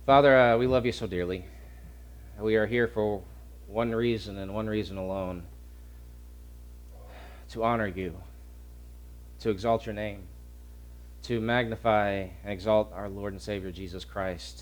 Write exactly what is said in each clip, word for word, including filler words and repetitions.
Father, uh, we love you so dearly. We are here for one reason and one reason alone: to honor you, to exalt your name, to magnify and exalt our Lord and Savior Jesus Christ,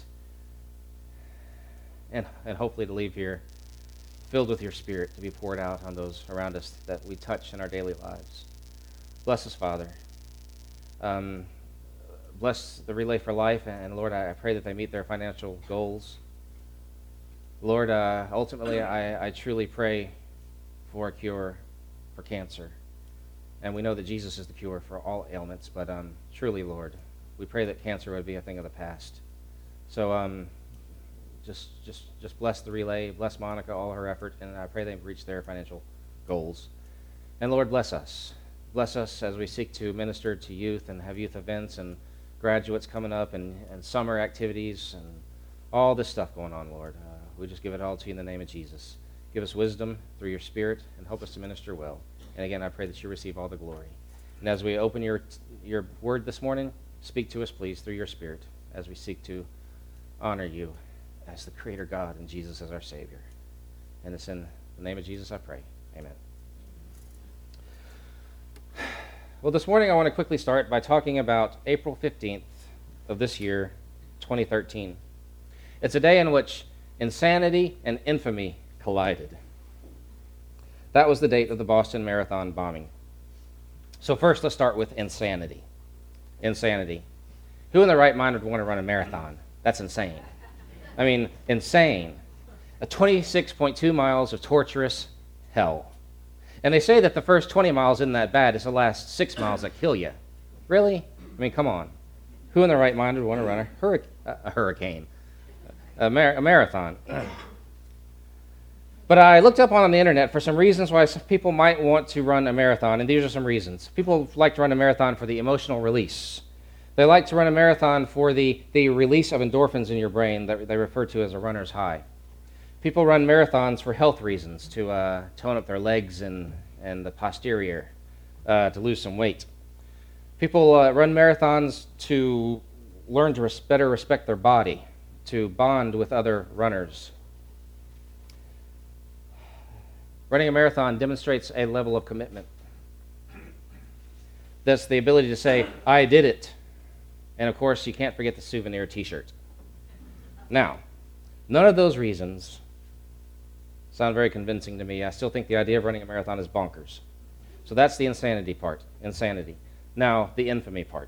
and, and hopefully to leave here filled with your Spirit to be poured out on those around us that we touch in our daily lives. Bless us, Father. Um, bless the Relay for Life, and Lord, I pray that they meet their financial goals. Lord, uh, ultimately, I, I truly pray for a cure for cancer. And we know that Jesus is the cure for all ailments, but um, truly, Lord, we pray that cancer would be a thing of the past. So um, just just just bless the Relay, bless Monica, all her effort, and I pray they reach their financial goals. And Lord, bless us. Bless us as we seek to minister to youth and have youth events and graduates coming up and, and summer activities and all this stuff going on, Lord. Uh, we just give it all to you in the name of Jesus. Give us wisdom through your Spirit and help us to minister well. And again, I pray that you receive all the glory. And as we open your your word this morning, speak to us, please, through your Spirit as we seek to honor you as the Creator God and Jesus as our Savior. And it's in the name of Jesus I pray. Amen. Well, this morning I want to quickly start by talking about April fifteenth of this year, twenty thirteen. It's a day in which insanity and infamy collided. That was the date of the Boston Marathon bombing. So first, let's start with insanity. Insanity. Who in their right mind would want to run a marathon? That's insane. I mean, insane. A twenty-six point two miles of torturous hell. And they say that the first twenty miles isn't that bad. It's the last six miles that kill you. Really? I mean, come on. Who in their right mind would want to run a, hurric- a hurricane? A, mar- a marathon? But I looked up on the internet for some reasons why some people might want to run a marathon, and these are some reasons. People like to run a marathon for the emotional release. They like to run a marathon for the, the release of endorphins in your brain that they refer to as a runner's high. People run marathons for health reasons, to uh, tone up their legs and, and the posterior, uh, to lose some weight. People uh, run marathons to learn to res- better respect their body, to bond with other runners. Running a marathon demonstrates a level of commitment. That's the ability to say, I did it. And of course, you can't forget the souvenir t-shirt. Now, none of those reasons sound very convincing to me. I still think the idea of running a marathon is bonkers. So that's the insanity part, insanity. Now, the infamy part.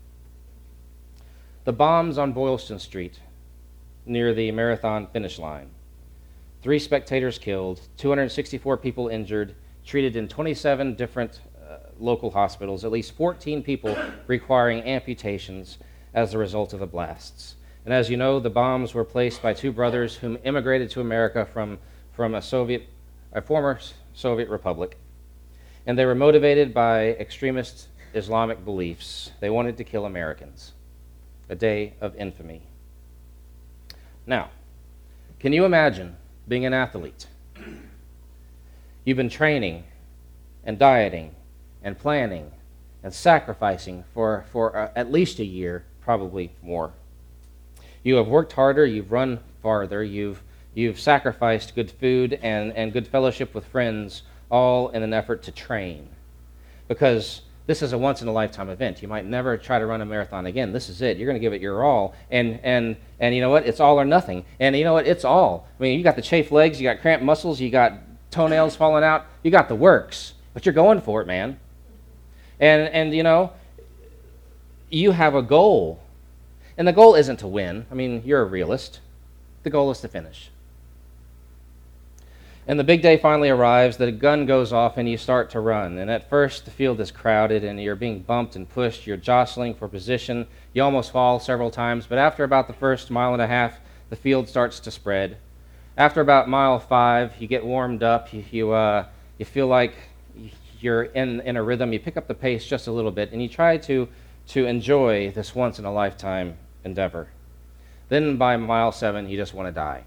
The bombs on Boylston Street near the marathon finish line. Three spectators killed, two hundred sixty-four people injured, treated in twenty-seven different uh, local hospitals, at least fourteen people requiring amputations as a result of the blasts. And as you know, the bombs were placed by two brothers whom immigrated to America from, from a Soviet, a former Soviet republic. And they were motivated by extremist Islamic beliefs. They wanted to kill Americans. A day of infamy. Now, can you imagine being an athlete? You've been training and dieting and planning and sacrificing for, for uh, at least a year, probably more. You have worked harder, you've run farther, you've, you've sacrificed good food and, and good fellowship with friends, all in an effort to train. Because this is a once-in-a-lifetime event. You might never try to run a marathon again. This is it. You're going to give it your all. And and and you know what? It's all or nothing. And you know what? It's all. I mean, you got the chafed legs, you got cramped muscles, you got toenails falling out, you got the works. But you're going for it, man. And and you know, you have a goal. And the goal isn't to win. I mean, you're a realist. The goal is to finish. And the big day finally arrives, the gun goes off, and you start to run. And at first, the field is crowded, and you're being bumped and pushed. You're jostling for position. You almost fall several times. But after about the first mile and a half, the field starts to spread. After about mile five, you get warmed up. You you, uh, you feel like you're in, in a rhythm. You pick up the pace just a little bit, and you try to, to enjoy this once-in-a-lifetime endeavor. Then by mile seven, you just want to die.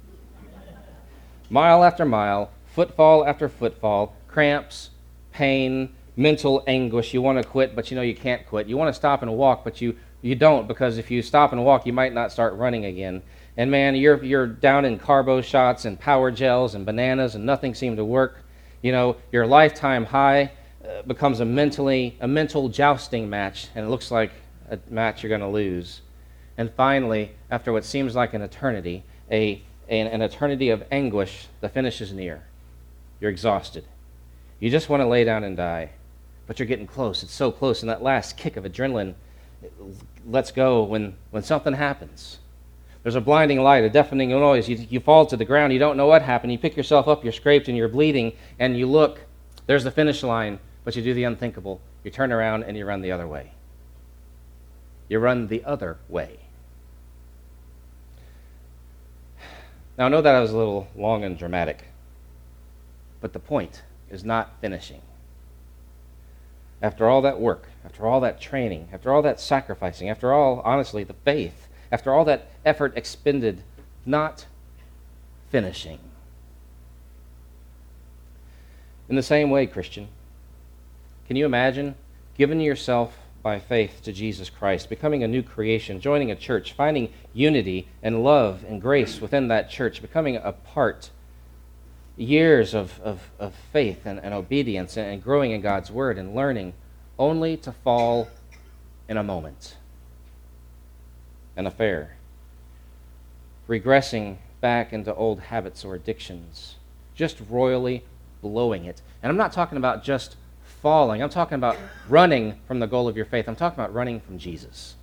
Mile after mile, footfall after footfall, cramps, pain, mental anguish. You want to quit, but you know you can't quit. You want to stop and walk, but you You don't, because if you stop and walk, you might not start running again. And man, you're you're down in carbo shots and power gels and bananas, and nothing seemed to work. You know, your lifetime high uh, becomes a mentally a mental jousting match, and it looks like a match you're going to lose. And finally, after what seems like an eternity, a an, an eternity of anguish, the finish is near. You're exhausted. You just want to lay down and die, but you're getting close. It's so close, and that last kick of adrenaline lets go when, when something happens. There's a blinding light, a deafening noise. You, you fall to the ground. You don't know what happened. You pick yourself up. You're scraped and you're bleeding, and you look. There's the finish line, but you do the unthinkable. You turn around and you run the other way. You run the other way. Now, I know that I was a little long and dramatic, but the point is not finishing. After all that work, after all that training, after all that sacrificing, after all, honestly, the faith, after all that effort expended, not finishing. In the same way, Christian, can you imagine giving yourself by faith to Jesus Christ, becoming a new creation, joining a church, finding unity and love and grace within that church, becoming a part, years of, of, of faith and, and obedience and, and growing in God's Word and learning, only to fall in a moment, an affair, regressing back into old habits or addictions, just royally blowing it. And I'm not talking about just falling. I'm talking about running from the goal of your faith. I'm talking about running from Jesus.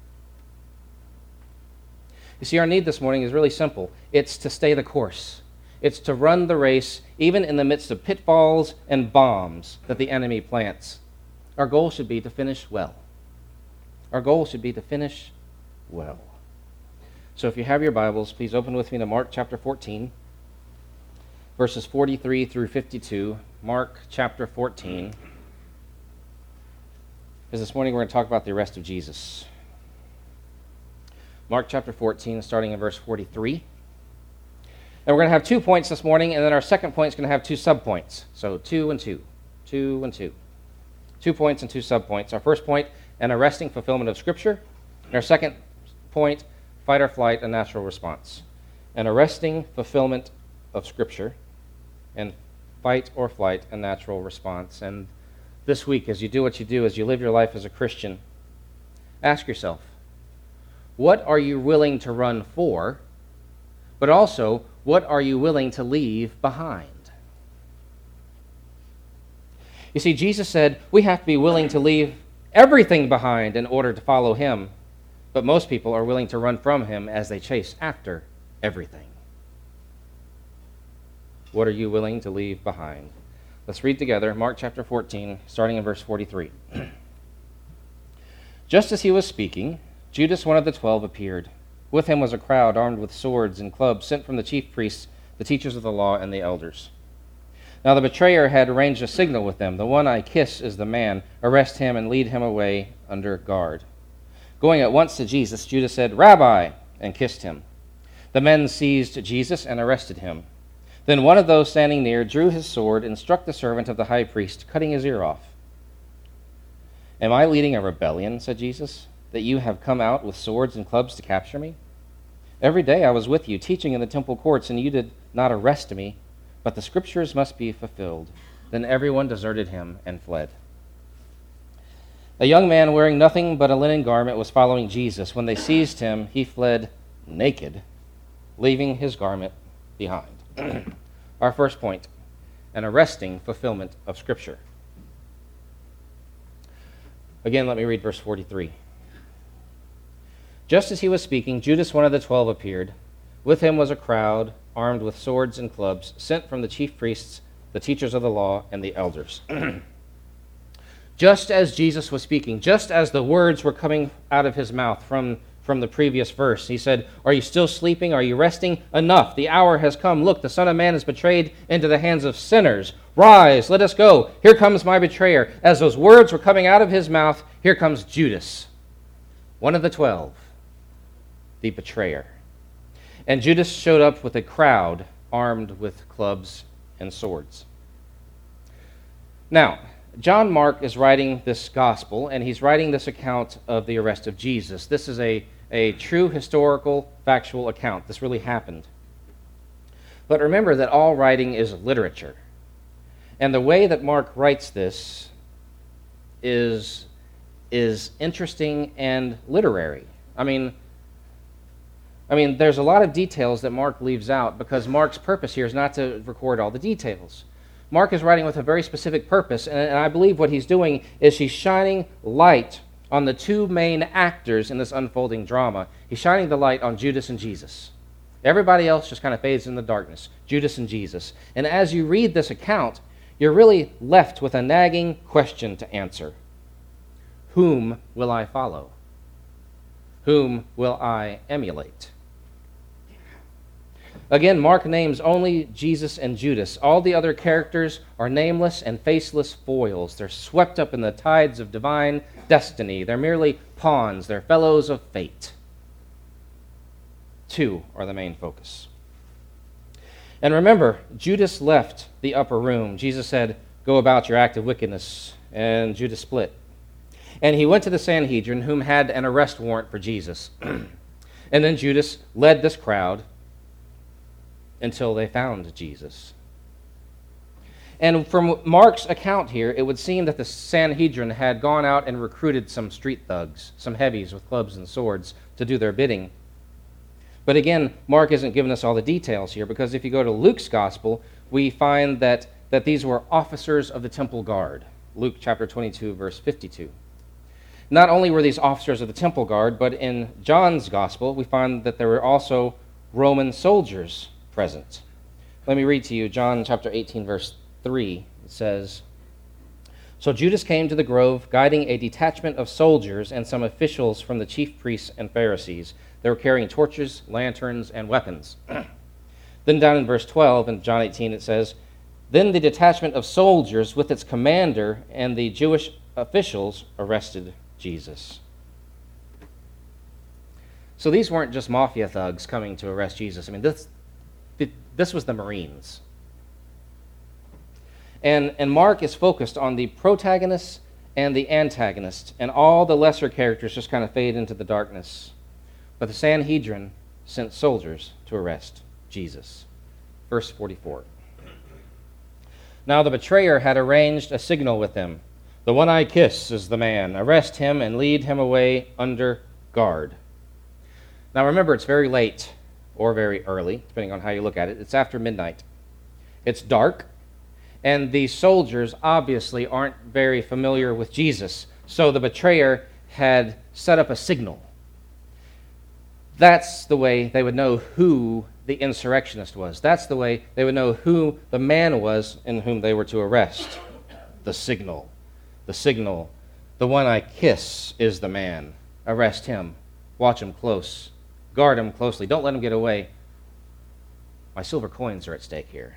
You see, our need this morning is really simple. It's to stay the course. It's to run the race, even in the midst of pitfalls and bombs that the enemy plants. Our goal should be to finish well. Our goal should be to finish well. So if you have your Bibles, please open with me to Mark chapter fourteen, verses forty-three through fifty-two. Mark chapter fourteen. Because this morning we're going to talk about the arrest of Jesus. Mark chapter fourteen, starting in verse forty-three. And we're going to have two points this morning, and then our second point is going to have two subpoints. So two and two, two and two. Two points and two subpoints. Our first point, an arresting fulfillment of Scripture. And our second point, fight or flight, a natural response. An arresting fulfillment of Scripture, and fight or flight, a natural response. And this week, as you do what you do, as you live your life as a Christian, ask yourself, what are you willing to run for, but also, what are you willing to leave behind? You see, Jesus said we have to be willing to leave everything behind in order to follow him, but most people are willing to run from him as they chase after everything. What are you willing to leave behind? Let's read together Mark chapter fourteen, starting in verse forty-three. Just as he was speaking, Judas, one of the twelve, appeared. With him was a crowd armed with swords and clubs sent from the chief priests, the teachers of the law, and the elders. Now the betrayer had arranged a signal with them. The one I kiss is the man. Arrest him and lead him away under guard. Going at once to Jesus, Judas said, Rabbi, and kissed him. The men seized Jesus and arrested him. Then one of those standing near drew his sword and struck the servant of the high priest, cutting his ear off. Am I leading a rebellion, said Jesus, that you have come out with swords and clubs to capture me? Every day I was with you, teaching in the temple courts, and you did not arrest me, but the scriptures must be fulfilled. Then everyone deserted him and fled. A young man wearing nothing but a linen garment was following Jesus. When they seized him, he fled naked, leaving his garment behind. Our first point, an arresting fulfillment of Scripture. Again, let me read verse forty-three. Just as he was speaking, Judas, one of the twelve, appeared. With him was a crowd armed with swords and clubs, sent from the chief priests, the teachers of the law, and the elders. Just as Jesus was speaking, just as the words were coming out of his mouth from, from the previous verse, he said, Are you still sleeping? Are you resting? Enough. The hour has come. Look, the Son of Man is betrayed into the hands of sinners. Rise, let us go. Here comes my betrayer. As those words were coming out of his mouth, here comes Judas, one of the twelve, the betrayer. And Judas showed up with a crowd armed with clubs and swords. Now, John Mark is writing this gospel, and he's writing this account of the arrest of Jesus. This is a, a true historical, factual account. This really happened. But remember that all writing is literature. And the way that Mark writes this is, is interesting and literary. I mean, I mean, there's a lot of details that Mark leaves out because Mark's purpose here is not to record all the details. Mark is writing with a very specific purpose, and, and I believe what he's doing is he's shining light on the two main actors in this unfolding drama. He's shining the light on Judas and Jesus. Everybody else just kind of fades in the darkness. Judas and Jesus. And as you read this account, you're really left with a nagging question to answer. Whom will I follow? Whom will I emulate? Again, Mark names only Jesus and Judas. All the other characters are nameless and faceless foils. They're swept up in the tides of divine destiny. They're merely pawns. They're fellows of fate. Two are the main focus. And remember, Judas left the upper room. Jesus said, "Go about your act of wickedness," and Judas split. And he went to the Sanhedrin, whom had an arrest warrant for Jesus. And then Judas led this crowd until they found Jesus. And from Mark's account here, it would seem that the Sanhedrin had gone out and recruited some street thugs, some heavies with clubs and swords, to do their bidding. But again, Mark isn't giving us all the details here, because if you go to Luke's gospel, we find that, that these were officers of the temple guard. Luke chapter twenty-two, verse fifty-two. Not only were these officers of the temple guard, but in John's gospel, we find that there were also Roman soldiers present. Let me read to you John chapter eighteen, verse three. It says, "So Judas came to the grove, guiding a detachment of soldiers and some officials from the chief priests and Pharisees. They were carrying torches, lanterns, and weapons." Then down in verse twelve in John eighteen it says, "Then the detachment of soldiers with its commander and the Jewish officials arrested Jesus." So these weren't just mafia thugs coming to arrest Jesus. I mean, this this was the Marines. And, and Mark is focused on the protagonist and the antagonist, and all the lesser characters just kind of fade into the darkness. But the Sanhedrin sent soldiers to arrest Jesus. Verse forty-four. "Now the betrayer had arranged a signal with them. 'The one I kiss is the man. Arrest him and lead him away under guard.'" Now remember, it's very late or very early, depending on how you look at it. It's after midnight. It's dark, and these soldiers obviously aren't very familiar with Jesus. So the betrayer had set up a signal. That's the way they would know who the insurrectionist was. That's the way they would know who the man was in whom they were to arrest. The signal. The signal. "The one I kiss is the man. Arrest him. Watch him close. Guard him closely. Don't let him get away. My silver coins are at stake here."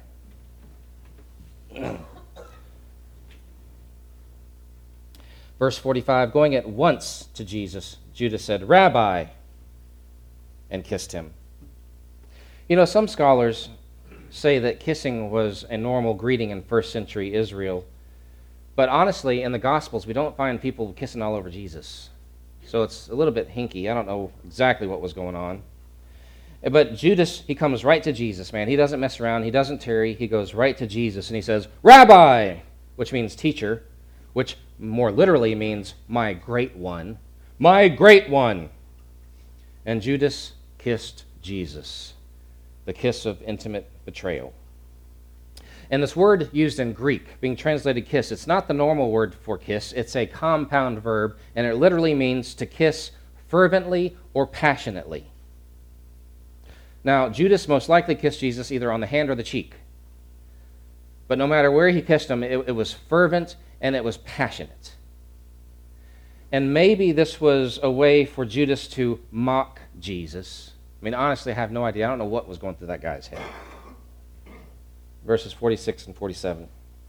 Verse forty-five, "Going at once to Jesus, Judas said, 'Rabbi,' and kissed him." You know, some scholars say that kissing was a normal greeting in first century Israel. But honestly, in the Gospels, we don't find people kissing all over Jesus. So it's a little bit hinky. I don't know exactly what was going on. But Judas, he comes right to Jesus, man. He doesn't mess around. He doesn't tarry. He goes right to Jesus, and he says, "Rabbi," which means teacher, which more literally means my great one. My great one. And Judas kissed Jesus, the kiss of intimate betrayal. And this word used in Greek, being translated kiss, it's not the normal word for kiss. It's a compound verb, and it literally means to kiss fervently or passionately. Now, Judas most likely kissed Jesus either on the hand or the cheek. But no matter where he kissed him, it, it was fervent and it was passionate. And maybe this was a way for Judas to mock Jesus. I mean, honestly, I have no idea. I don't know what was going through that guy's head. Verses forty-six and forty-seven.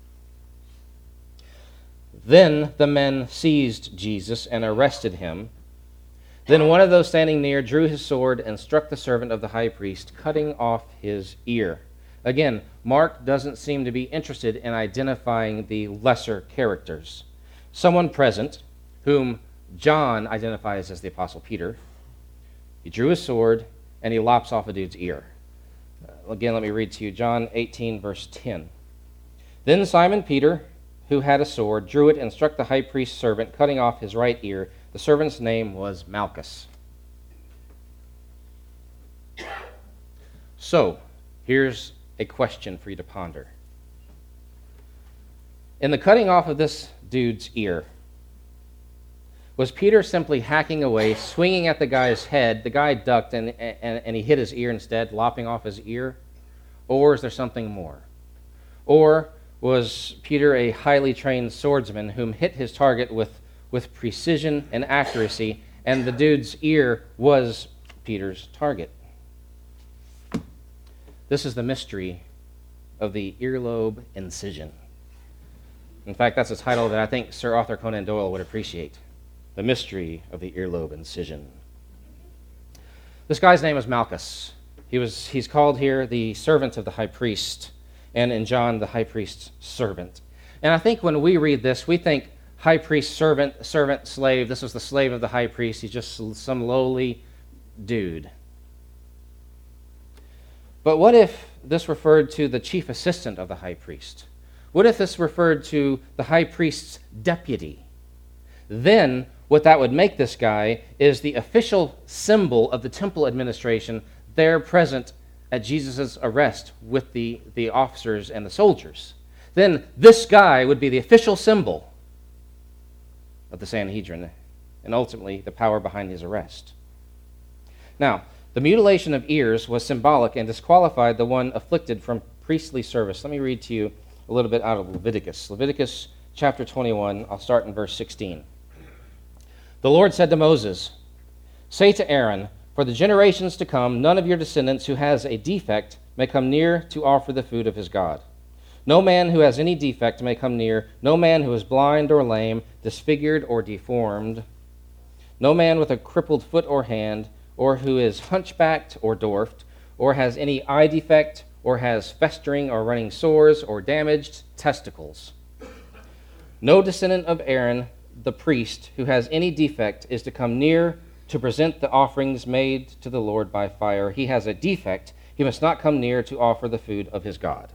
"Then the men seized Jesus and arrested him. Then one of those standing near drew his sword and struck the servant of the high priest, cutting off his ear. Again, Mark doesn't seem to be interested in identifying the lesser characters. Someone present, whom John identifies as the Apostle Peter, he drew his sword and he lops off a dude's ear. Uh, again, let me read to you John eighteen, verse ten. Then Simon Peter, who had a sword, drew it and struck the high priest's servant, cutting off his right ear. The servant's name was Malchus. So, here's a question for you to ponder. In the cutting off of this dude's ear, was Peter simply hacking away, swinging at the guy's head? The guy ducked and, and, and he hit his ear instead, lopping off his ear? Or is there something more? Or was Peter a highly trained swordsman whom hit his target with, with precision and accuracy, and the dude's ear was Peter's target? This is the mystery of the earlobe incision. In fact, that's a title that I think Sir Arthur Conan Doyle would appreciate. The mystery of the earlobe incision. This guy's name is Malchus. He was, he's called here the servant of the high priest, and in John, the high priest's servant. And I think when we read this, we think high priest, servant, servant, slave. This was the slave of the high priest. He's just some lowly dude. But what if this referred to the chief assistant of the high priest? What if this referred to the high priest's deputy? Then what that would make this guy is the official symbol of the temple administration there present at Jesus' arrest with the, the officers and the soldiers. Then this guy would be the official symbol of the Sanhedrin and ultimately the power behind his arrest. Now, the mutilation of ears was symbolic and disqualified the one afflicted from priestly service. Let me read to you a little bit out of Leviticus. Leviticus chapter twenty-one, I'll start in verse sixteen. The Lord said to Moses, "Say to Aaron, for the generations to come, none of your descendants who has a defect may come near to offer the food of his God. No man who has any defect may come near, no man who is blind or lame, disfigured or deformed, no man with a crippled foot or hand, or who is hunchbacked or dwarfed, or has any eye defect, or has festering or running sores, or damaged testicles. No descendant of Aaron, the priest, who has any defect is to come near to present the offerings made to the Lord by fire. He has a defect. He must not come near to offer the food of his God."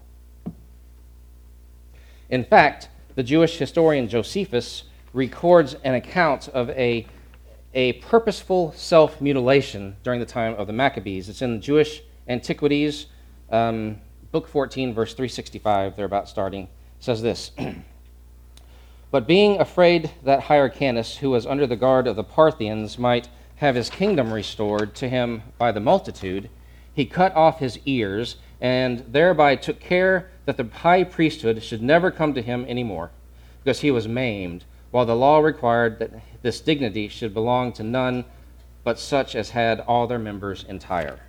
In fact, the Jewish historian Josephus records an account of a, a purposeful self-mutilation during the time of the Maccabees. It's in Jewish Antiquities, um, book fourteen, verse three sixty-five, they're about starting. It says this, "But being afraid that Hyrcanus, who was under the guard of the Parthians, might have his kingdom restored to him by the multitude, he cut off his ears, and thereby took care that the high priesthood should never come to him any more, because he was maimed, while the law required that this dignity should belong to none but such as had all their members entire."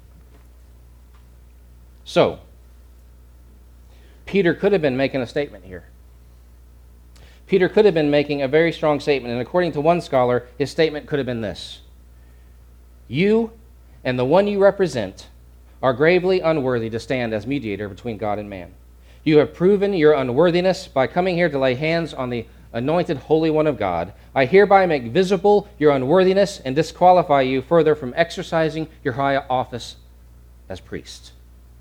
So, Peter could have been making a statement here. Peter could have been making a very strong statement, and according to one scholar, his statement could have been this: "You and the one you represent are gravely unworthy to stand as mediator between God and man. You have proven your unworthiness by coming here to lay hands on the anointed Holy One of God. I hereby make visible your unworthiness and disqualify you further from exercising your high office as priest."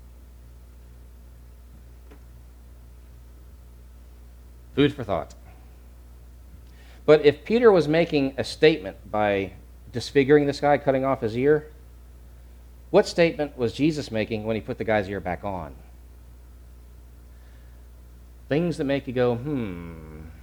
Food for thought. But if Peter was making a statement by disfiguring this guy, cutting off his ear, what statement was Jesus making when he put the guy's ear back on? Things that make you go, hmm.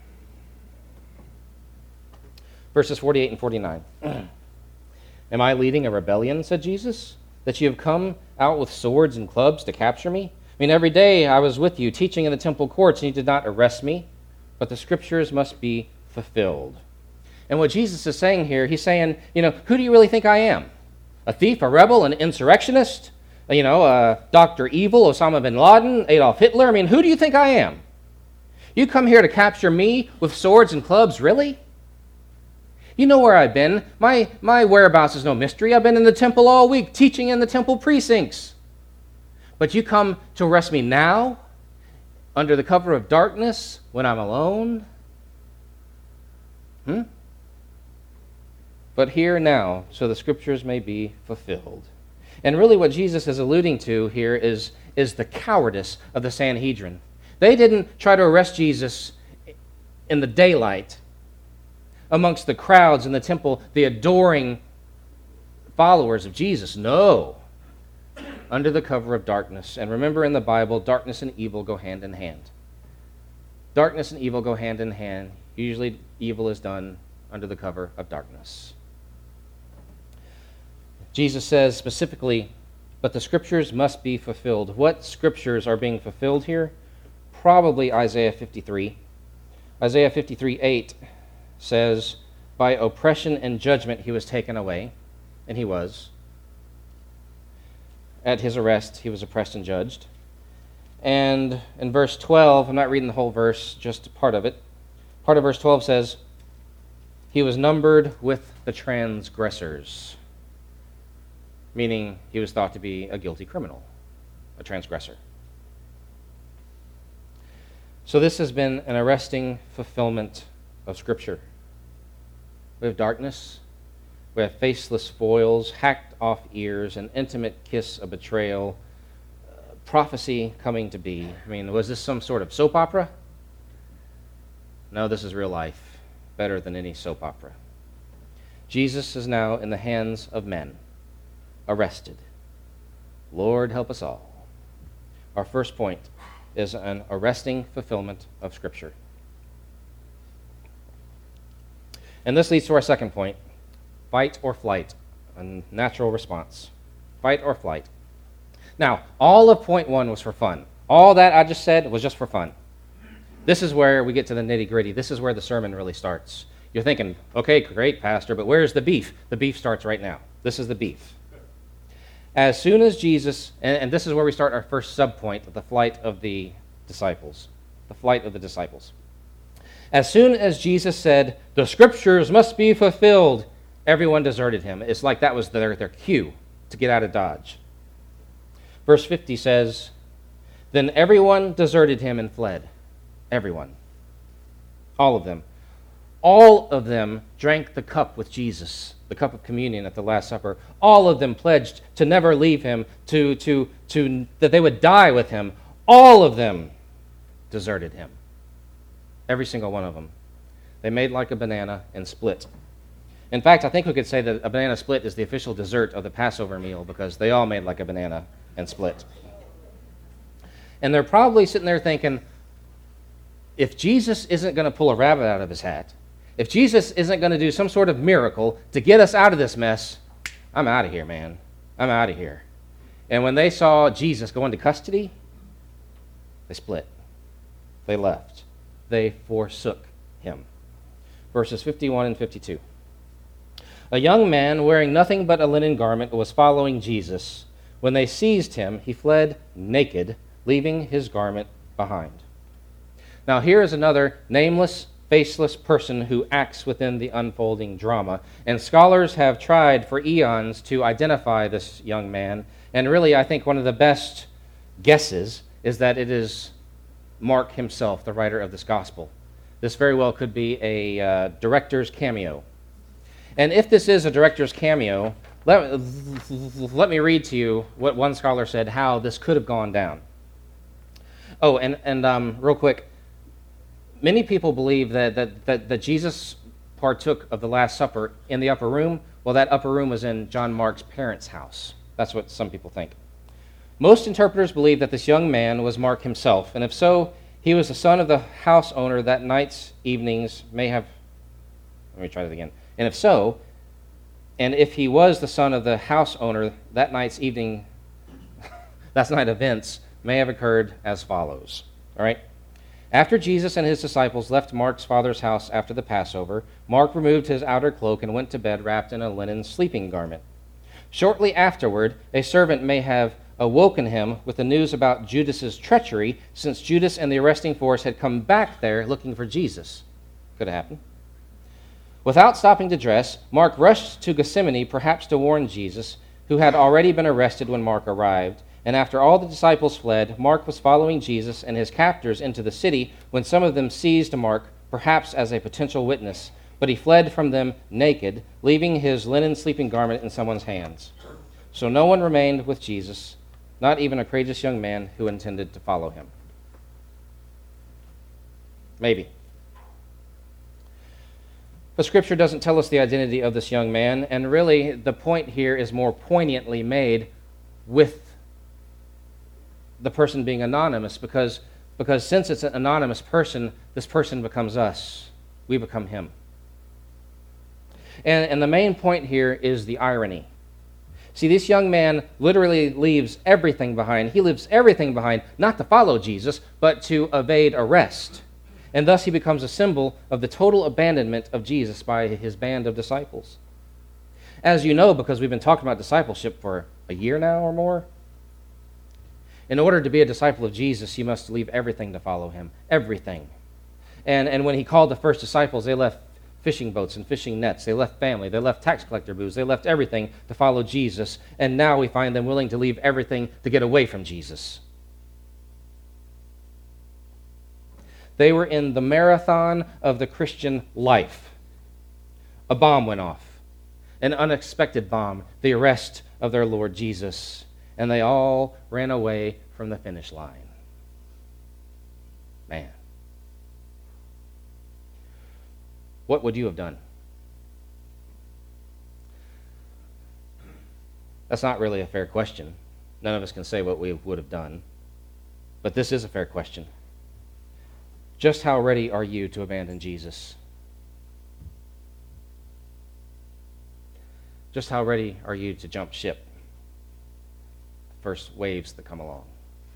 Verses forty-eight and forty-nine. "Am I leading a rebellion, said Jesus, that you have come out with swords and clubs to capture me? I mean, every day I was with you teaching in the temple courts, and you did not arrest me, but the scriptures must be fulfilled." And what Jesus is saying here, he's saying, you know, who do you really think I am? A thief, a rebel, an insurrectionist? You know, uh, Doctor Evil, Osama bin Laden, Adolf Hitler? I mean, who do you think I am? You come here to capture me with swords and clubs, really? You know where I've been. My, my whereabouts is no mystery. I've been in the temple all week, teaching in the temple precincts. But you come to arrest me now, under the cover of darkness, when I'm alone? Hmm? But here now, so the scriptures may be fulfilled. And really what Jesus is alluding to here is, is the cowardice of the Sanhedrin. They didn't try to arrest Jesus in the daylight, amongst the crowds in the temple, the adoring followers of Jesus. No. Under the cover of darkness. And remember, in the Bible, darkness and evil go hand in hand. Darkness and evil go hand in hand. Usually evil is done under the cover of darkness. Jesus says specifically, but the scriptures must be fulfilled. What scriptures are being fulfilled here? Probably Isaiah fifty-three. Isaiah fifty-three eight says, by oppression and judgment he was taken away, and he was. At his arrest, he was oppressed and judged. And in verse twelve, I'm not reading the whole verse, just part of it. Part of verse twelve says, he was numbered with the transgressors, meaning he was thought to be a guilty criminal, a transgressor. So this has been an arresting fulfillment of Scripture. We have darkness, we have faceless foils, hacked off ears, an intimate kiss of betrayal, uh, prophecy coming to be. I mean, was this some sort of soap opera? No, this is real life, better than any soap opera. Jesus is now in the hands of men, arrested. Lord, help us all. Our first point is an arresting fulfillment of Scripture. And this leads to our second point, fight or flight, a natural response. Fight or flight. Now, all of point one was for fun. All that I just said was just for fun. This is where we get to the nitty-gritty. This is where the sermon really starts. You're thinking, okay, great, Pastor, but where's the beef? The beef starts right now. This is the beef. As soon as Jesus, and, and this is where we start our first subpoint, the flight of the disciples. The flight of the disciples. As soon as Jesus said, the scriptures must be fulfilled, everyone deserted him. It's like that was their, their cue to get out of Dodge. Verse fifty says, then everyone deserted him and fled. Everyone. All of them. All of them drank the cup with Jesus, the cup of communion at the Last Supper. All of them pledged to never leave him, to, to, to, that they would die with him. All of them deserted him. Every single one of them. They made like a banana and split. In fact, I think we could say that a banana split is the official dessert of the Passover meal because they all made like a banana and split. And they're probably sitting there thinking, if Jesus isn't going to pull a rabbit out of his hat, if Jesus isn't going to do some sort of miracle to get us out of this mess, I'm out of here, man. I'm out of here. And when they saw Jesus go into custody, they split. They left. They forsook him. Verses fifty-one and fifty-two. A young man wearing nothing but a linen garment was following Jesus. When they seized him, he fled naked, leaving his garment behind. Now here is another nameless, faceless person who acts within the unfolding drama. And scholars have tried for eons to identify this young man. And really, I think one of the best guesses is that it is Mark himself, the writer of this gospel. This very well could be a uh, director's cameo. And if this is a director's cameo, let, let me read to you what one scholar said, how this could have gone down. Oh, and, and um, real quick, many people believe that, that, that, that Jesus partook of the Last Supper in the upper room. Well, that upper room was in John Mark's parents' house. That's what some people think. Most interpreters believe that this young man was Mark himself, and if so, he was the son of the house owner that nights, evenings may have... Let me try that again. And if so, and if he was the son of the house owner, that night's evening, that night events may have occurred as follows. All right? After Jesus and his disciples left Mark's father's house after the Passover, Mark removed his outer cloak and went to bed wrapped in a linen sleeping garment. Shortly afterward, a servant may have awoken him with the news about Judas's treachery, since Judas and the arresting force had come back there looking for Jesus. Could have happened. Without stopping to dress, Mark rushed to Gethsemane, perhaps to warn Jesus, who had already been arrested when Mark arrived. And after all the disciples fled, Mark was following Jesus and his captors into the city when some of them seized Mark, perhaps as a potential witness. But he fled from them naked, leaving his linen sleeping garment in someone's hands. So no one remained with Jesus, not even a courageous young man who intended to follow him. Maybe. But Scripture doesn't tell us the identity of this young man, and really the point here is more poignantly made with the person being anonymous, because, because since it's an anonymous person, this person becomes us. We become him. And, and the main point here is the irony. See, this young man literally leaves everything behind. He leaves everything behind, not to follow Jesus, but to evade arrest. And thus he becomes a symbol of the total abandonment of Jesus by his band of disciples. As you know, because we've been talking about discipleship for a year now or more, in order to be a disciple of Jesus, you must leave everything to follow him. Everything. And, and when he called the first disciples, they left fishing boats and fishing nets. They left family. They left tax collector booths. They left everything to follow Jesus. And now we find them willing to leave everything to get away from Jesus. They were in the marathon of the Christian life. A bomb went off. An unexpected bomb. The arrest of their Lord Jesus. And they all ran away from the finish line. Man. What would you have done? That's not really a fair question. None of us can say what we would have done. But this is a fair question. Just how ready are you to abandon Jesus? Just how ready are you to jump ship? First waves that come along.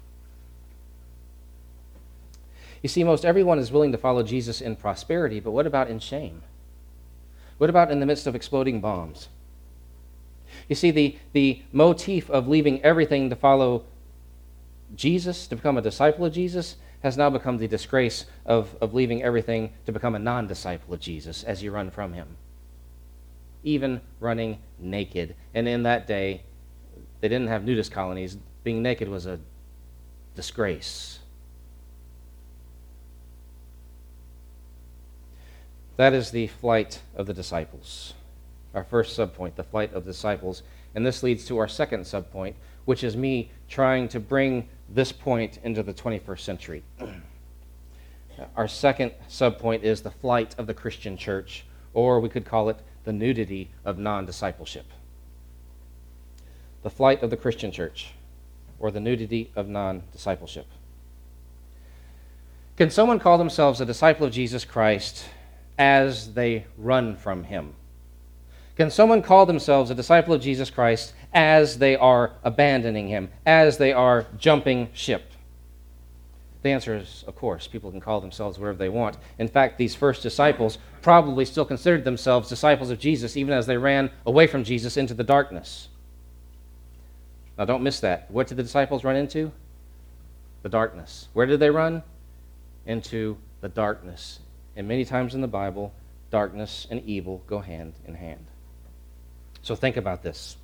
You see, most everyone is willing to follow Jesus in prosperity, but what about in shame? What about in the midst of exploding bombs? You see, the, the motif of leaving everything to follow Jesus, to become a disciple of Jesus, has now become the disgrace of, of leaving everything to become a non-disciple of Jesus as you run from him. Even running naked. And in that day, they didn't have nudist colonies. Being naked was a disgrace. That is the flight of the disciples. Our first subpoint, the flight of the disciples. And this leads to our second subpoint, which is me trying to bring this point into the twenty-first century. Our second subpoint is the flight of the Christian church, or we could call it the nudity of non-discipleship. The flight of the Christian church, or the nudity of non-discipleship. Can someone call themselves a disciple of Jesus Christ as they run from him? Can someone call themselves a disciple of Jesus Christ as they are abandoning him, as they are jumping ship? The answer is, of course, people can call themselves whatever they want. In fact, these first disciples probably still considered themselves disciples of Jesus even as they ran away from Jesus into the darkness. Now, don't miss that. What did the disciples run into? The darkness. Where did they run? Into the darkness. And many times in the Bible, darkness and evil go hand in hand. So think about this.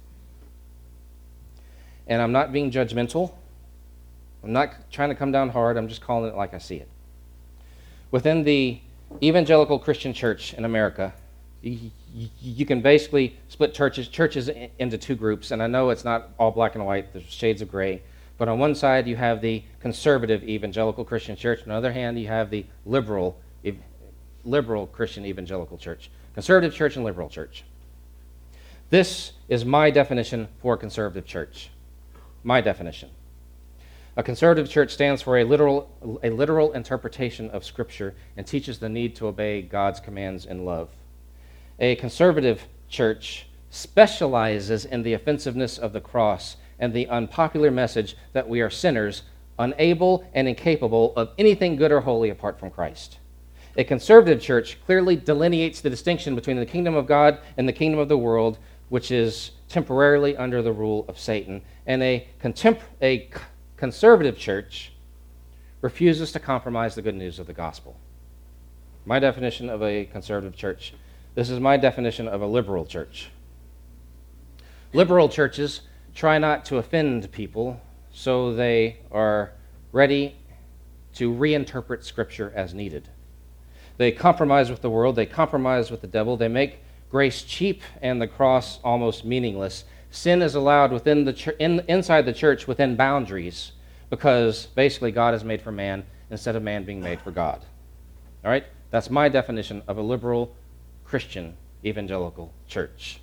And I'm not being judgmental. I'm not trying to come down hard. I'm just calling it like I see it. Within the evangelical Christian church in America, you, you can basically split churches, churches into two groups. And I know it's not all black and white. There's shades of gray. But on one side, you have the conservative evangelical Christian church. On the other hand, you have the liberal, liberal Christian evangelical church. Conservative church and liberal church. This is my definition for a conservative church. My definition. A conservative church stands for a literal, a literal interpretation of Scripture and teaches the need to obey God's commands in love. A conservative church specializes in the offensiveness of the cross and the unpopular message that we are sinners, unable and incapable of anything good or holy apart from Christ. A conservative church clearly delineates the distinction between the kingdom of God and the kingdom of the world, which is temporarily under the rule of Satan. And a, contempor- a conservative church refuses to compromise the good news of the gospel. My definition of a conservative church. This is my definition of a liberal church. Liberal churches try not to offend people, so they are ready to reinterpret Scripture as needed. They compromise with the world, they compromise with the devil, they make grace cheap and the cross almost meaningless. Sin is allowed within the ch- in, inside the church within boundaries, because basically God is made for man instead of man being made for God. All right? That's my definition of a liberal Christian evangelical church.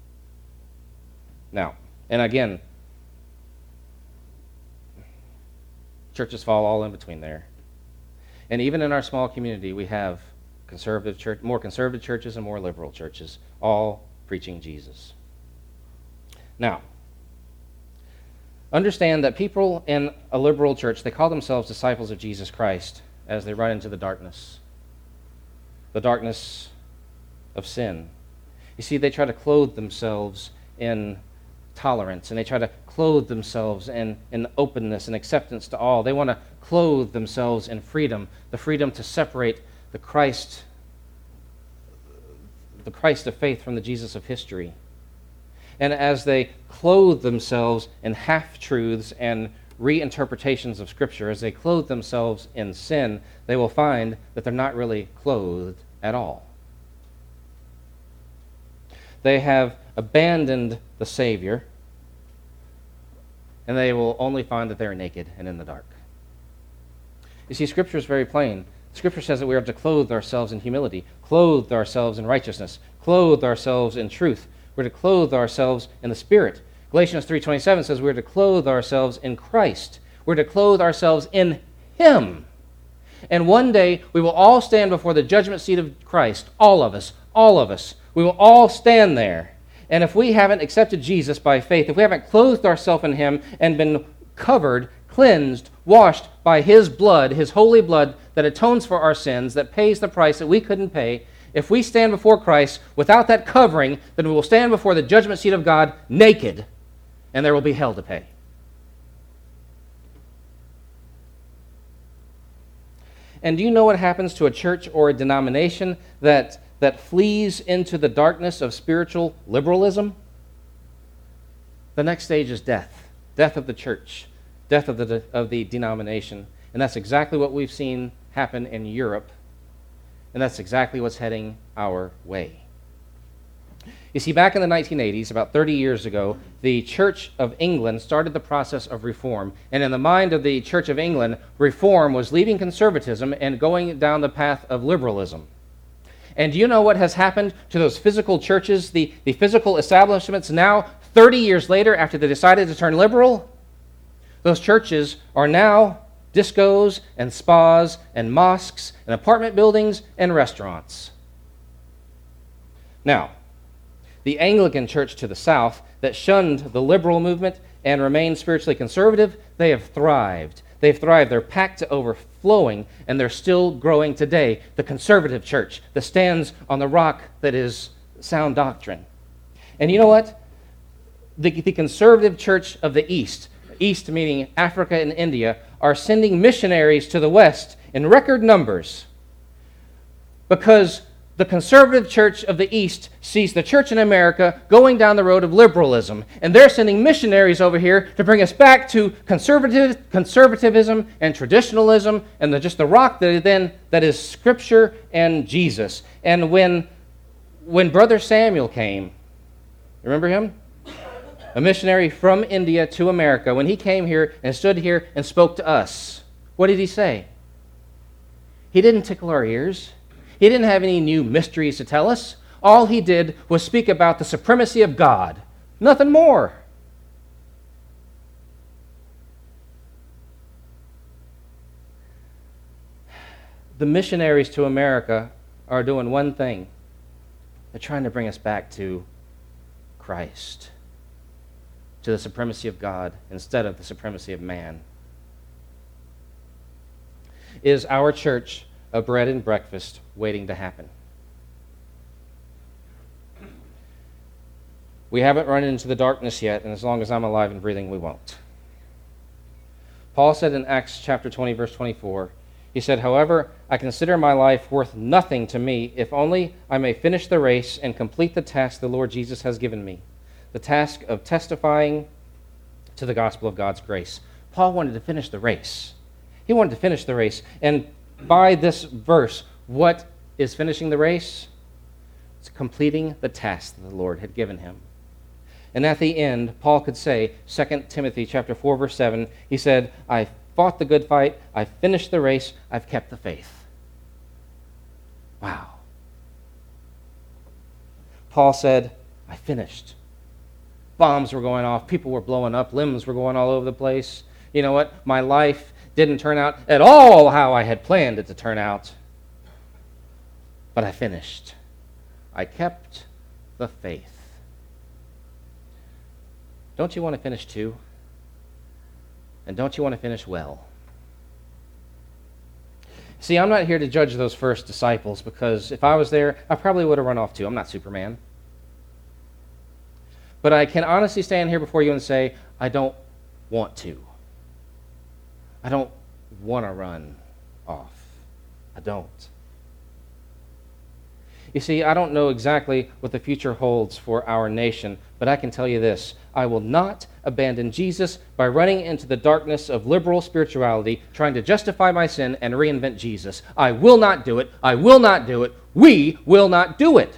Now, and again, churches fall all in between there. And even in our small community, we have conservative church, more conservative churches and more liberal churches, all preaching Jesus. Now, understand that people in a liberal church, they call themselves disciples of Jesus Christ as they run into the darkness, the darkness of sin. You see, they try to clothe themselves in tolerance, and they try to clothe themselves in, in openness and acceptance to all. They want to clothe themselves in freedom, the freedom to separate the Christ, the Christ of faith from the Jesus of history. And as they clothe themselves in half-truths and reinterpretations of Scripture, as they clothe themselves in sin, they will find that they're not really clothed at all. They have abandoned the Savior, and they will only find that they're naked and in the dark. You see, Scripture is very plain. Scripture says that we are to clothe ourselves in humility, clothe ourselves in righteousness, clothe ourselves in truth. We're to clothe ourselves in the Spirit. Galatians three twenty-seven says we're to clothe ourselves in Christ. We're to clothe ourselves in Him. And one day we will all stand before the judgment seat of Christ, all of us, all of us. We will all stand there. And if we haven't accepted Jesus by faith, if we haven't clothed ourselves in Him and been covered, cleansed, washed by His blood, His holy blood that atones for our sins, that pays the price that we couldn't pay, if we stand before Christ without that covering, then we will stand before the judgment seat of God naked, and there will be hell to pay. And do you know what happens to a church or a denomination that that flees into the darkness of spiritual liberalism? The next stage is death. Death of the church. Death of the, of the denomination. And that's exactly what we've seen happen in Europe. And that's exactly what's heading our way. You see, back in the nineteen eighties, about thirty years ago, the Church of England started the process of reform. And in the mind of the Church of England, reform was leaving conservatism and going down the path of liberalism. And do you know what has happened to those physical churches, the, the physical establishments now, thirty years later, after they decided to turn liberal? Those churches are now discos and spas and mosques and apartment buildings and restaurants. Now, the Anglican Church to the south that shunned the liberal movement and remained spiritually conservative, they have thrived. They've thrived. They're packed to overflowing, and they're still growing today. The conservative church that stands on the rock that is sound doctrine. And you know what? The, the conservative church of the East, East meaning Africa and India, are sending missionaries to the West in record numbers because the conservative church of the East sees the church in America going down the road of liberalism, and they're sending missionaries over here to bring us back to conservative conservatism and traditionalism and the, just the rock that then that is Scripture and Jesus. And when when Brother Samuel came, remember him? A missionary from India to America. When he came here and stood here and spoke to us, what did he say? He didn't tickle our ears. He didn't have any new mysteries to tell us. All he did was speak about the supremacy of God. Nothing more. The missionaries to America are doing one thing. They're trying to bring us back to Christ, to the supremacy of God instead of the supremacy of man. Is our church a bread and breakfast waiting to happen? We haven't run into the darkness yet, and as long as I'm alive and breathing, we won't. Paul said in Acts chapter twenty, verse twenty-four, he said, "However, I consider my life worth nothing to me, if only I may finish the race and complete the task the Lord Jesus has given me, the task of testifying to the gospel of God's grace." Paul wanted to finish the race. He wanted to finish the race. And by this verse, what is finishing the race? It's completing the task that the Lord had given him. And at the end, Paul could say, Second Timothy chapter four, verse seven, he said, I fought the good fight, I finished the race, I've kept the faith. Wow. Paul said, I finished. Bombs were going off, people were blowing up, limbs were going all over the place. You know what? My life didn't turn out at all how I had planned it to turn out. But I finished. I kept the faith. Don't you want to finish too? And don't you want to finish well? See, I'm not here to judge those first disciples, because if I was there, I probably would have run off too. I'm not Superman. But I can honestly stand here before you and say, I don't want to. I don't want to run off. I don't. You see, I don't know exactly what the future holds for our nation, but I can tell you this. I will not abandon Jesus by running into the darkness of liberal spirituality, trying to justify my sin and reinvent Jesus. I will not do it. I will not do it. We will not do it.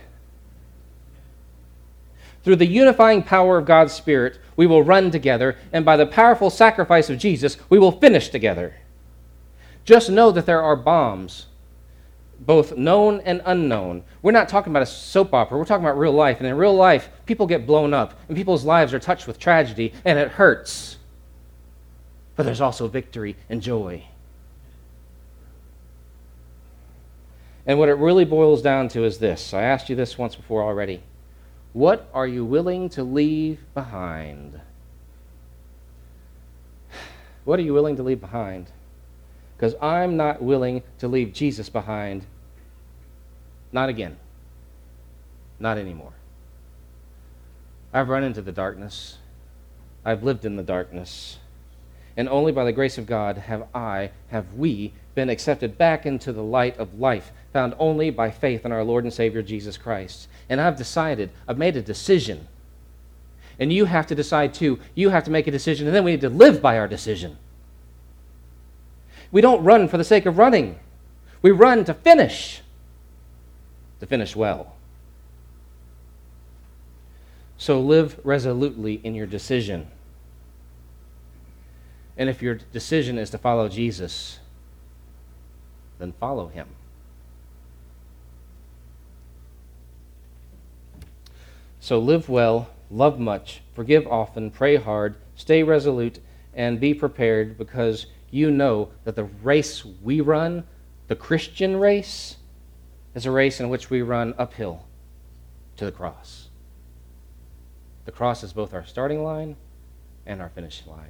Through the unifying power of God's Spirit, we will run together, and by the powerful sacrifice of Jesus, we will finish together. Just know that there are bombs, both known and unknown. We're not talking about a soap opera. We're talking about real life. And in real life, people get blown up, and people's lives are touched with tragedy, and it hurts. But there's also victory and joy. And what it really boils down to is this. I asked you this once before already. What are you willing to leave behind? What are you willing to leave behind? Because I'm not willing to leave Jesus behind. Not again. Not anymore. I've run into the darkness. I've lived in the darkness. And only by the grace of God have I, have we, been accepted back into the light of life, found only by faith in our Lord and Savior Jesus Christ. And I've decided, I've made a decision. And you have to decide too. You have to make a decision, and then we need to live by our decision. We don't run for the sake of running. We run to finish. To finish well. So live resolutely in your decision. And if your decision is to follow Jesus, then follow him. So live well, love much, forgive often, pray hard, stay resolute, and be prepared, because you know that the race we run, the Christian race, is a race in which we run uphill to the cross. The cross is both our starting line and our finish line.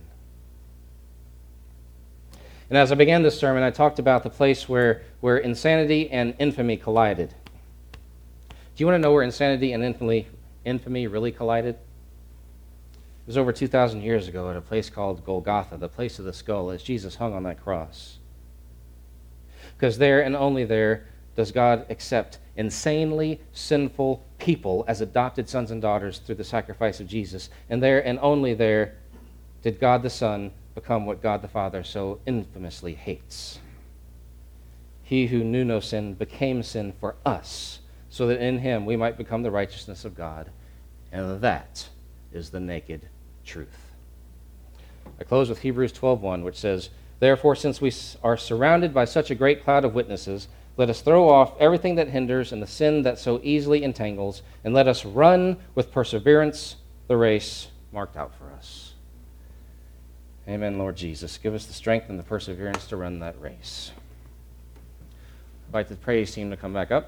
And as I began this sermon, I talked about the place where, where insanity and infamy collided. Do you want to know where insanity and infamy, infamy really collided? It was over two thousand years ago at a place called Golgotha, the place of the skull, as Jesus hung on that cross. Because there and only there does God accept insanely sinful people as adopted sons and daughters through the sacrifice of Jesus. And there and only there did God the Son become what God the Father so infamously hates. He who knew no sin became sin for us, so that in him we might become the righteousness of God. And that is the naked truth. I close with Hebrews twelve one, which says, Therefore, since we are surrounded by such a great cloud of witnesses, let us throw off everything that hinders and the sin that so easily entangles, and let us run with perseverance the race marked out for us. Amen, Lord Jesus. Give us the strength and the perseverance to run that race. I'd like the praise team to come back up.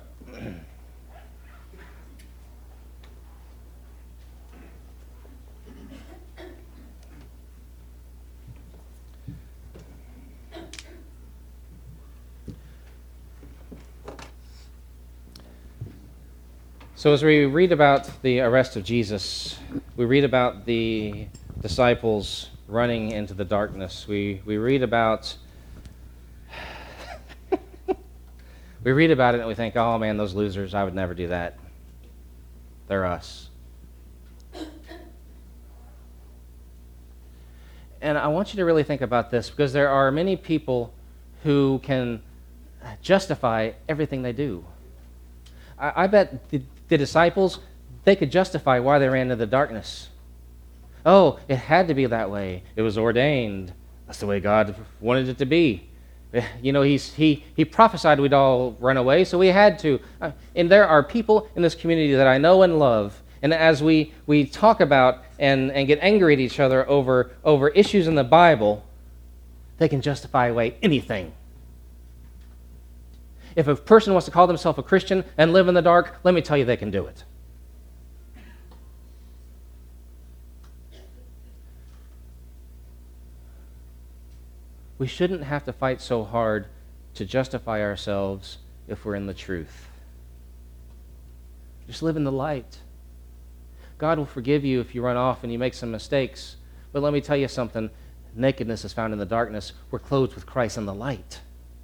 So as we read about the arrest of Jesus, we read about the disciples running into the darkness. We we read about we read about it and we think, oh man, those losers, I would never do that. They're us. And I want you to really think about this, because there are many people who can justify everything they do. I, I bet the, the disciples, they could justify why they ran into the darkness. Oh, it had to be that way. It was ordained. That's the way God wanted it to be. You know, he's, he, he prophesied we'd all run away, so we had to. Uh, and there are people in this community that I know and love, and as we, we talk about and, and get angry at each other over, over issues in the Bible, they can justify away anything. If a person wants to call themselves a Christian and live in the dark, let me tell you, they can do it. We shouldn't have to fight so hard to justify ourselves if we're in the truth. Just live in the light. God will forgive you if you run off and you make some mistakes. But let me tell you something. Nakedness is found in the darkness. We're clothed with Christ in the light.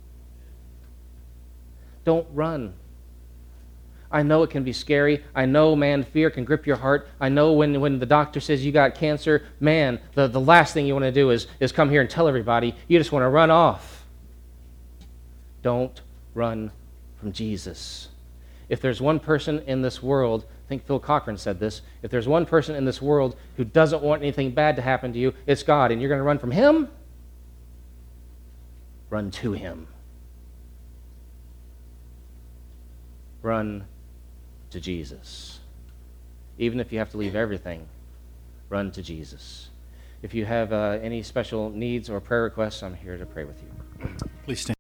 Don't run. I know it can be scary. I know, man, fear can grip your heart. I know when, when the doctor says you got cancer, man, the, the last thing you want to do is, is come here and tell everybody. You just want to run off. Don't run from Jesus. If there's one person in this world, I think Phil Cochran said this, if there's one person in this world who doesn't want anything bad to happen to you, it's God. And you're going to run from him? Run to him. Run to Jesus. Even if you have to leave everything, run to Jesus. If you have uh, any special needs or prayer requests, I'm here to pray with you. Please stand.